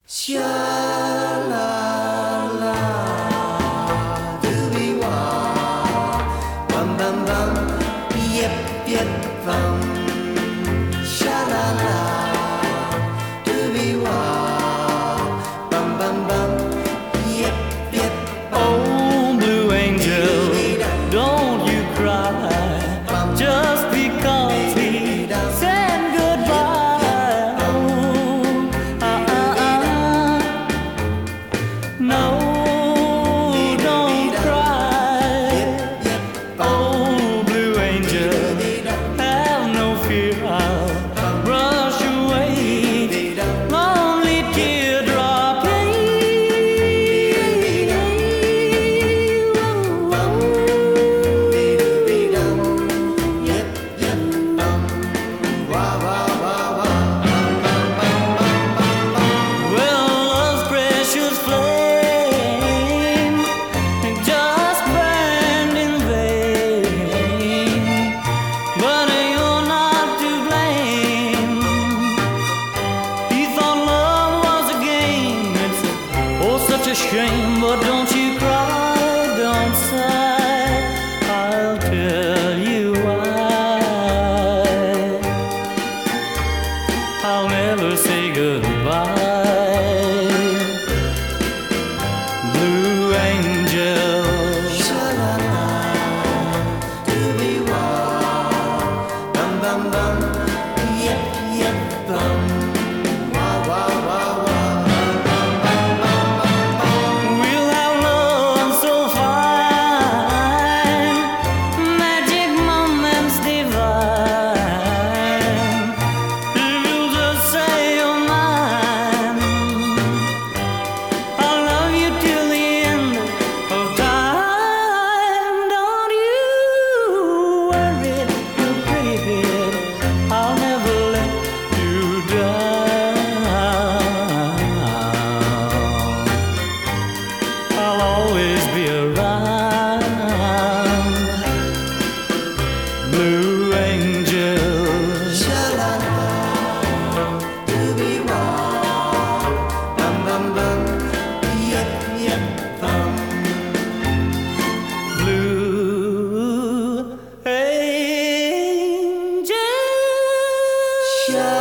Sha la la, doobie wah, bum bum bum, yep yep bum. Sha la la, doobie wah, bum bum bum, yep yep bum. Oh, blue angel, don't you cry, just because he said goodbye. No, don't cry. Oh, blue angel, have no fear, I'll brush away lonely teardrop. Well, love's precious flame just burned in vain, but you're not to blame. He thought love was a game. It's oh such a shame, but don't you cry, don't sigh. I'll tell you why. I'll never say goodbye, blue angel. Sha la la, doobie wah, bum bum bum, yep yep bum. Wah wah wah wah. We'll have love so fine, magic moments divine. If you'll just say you're mine, I'll love you till the end of time. Don't you worry your pretty head, I'll never let you down. I'll always be around, blue angel. Sha la la, doobie wah, bum bum bum, yep yep bum. Blue angel. Sha